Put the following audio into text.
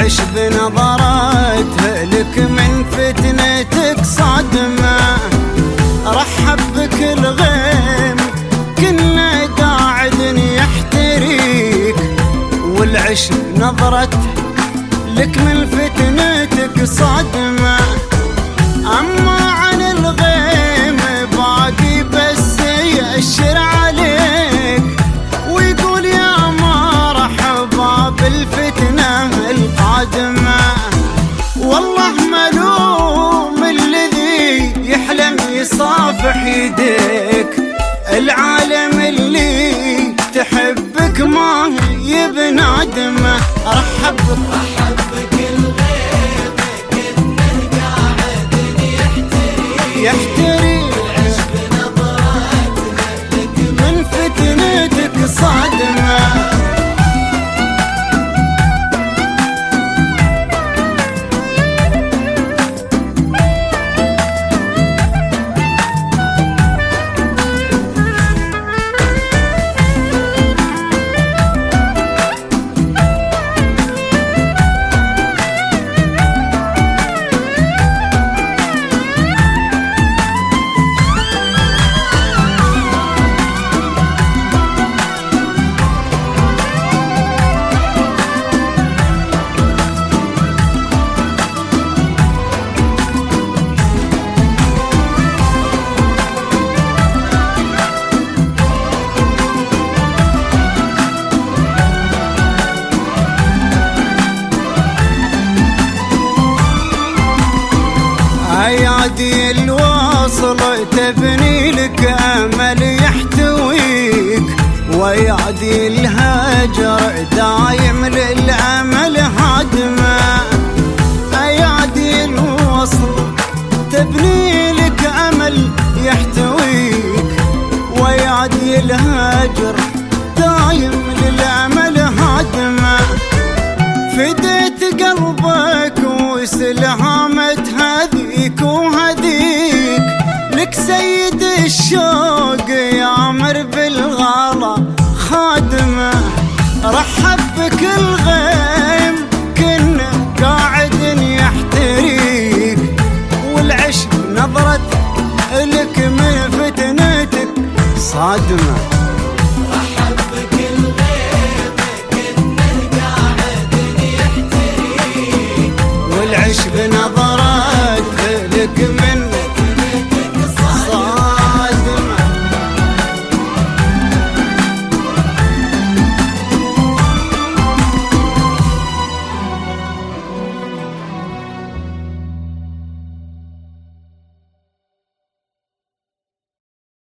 والعش بنظرته لك من فتنتك صدمة. رحب بكل غيم كنا قاعد يحتريك، والعش بنظرته لك من فتنتك صدمة. أما عن الغيم باقي بس يأشر عليك ويقول يا مرحبا بالفتنة القادمة. والله ملوم الذي يحلم يصافح يديك، العالم اللي تحبك ما يبنادمه. رحب بكل غير كنا قاعد يحتري والعش بنظراتنا لك من فتنتك صادمة. ايادي الواصل تبني لك امل يحتويك، وايادي الهجر دايم للامل هادمه. ايادي الوصل تبني لك امل يحتويك، وايادي الهجر دايم للامل هادمه. فديت قلبك وسلهامت هذيك وهذيك، لك سيد الشوق يامر بالغلا خادمه. رحب بكل غيم كنا قاعد يحتريك، والعش نظرت لك من فتنتك صادمه.